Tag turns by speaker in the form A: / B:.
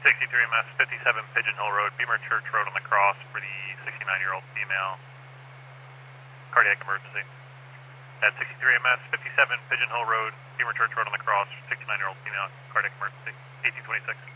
A: 63MS 57 Pigeonhole Road, Beamer Church Road on the cross for the 69-year-old female. Cardiac emergency. At 63MS 57 Pigeonhole Road, Beamer Church Road on the cross, 69-year-old female. Cardiac emergency. 1826.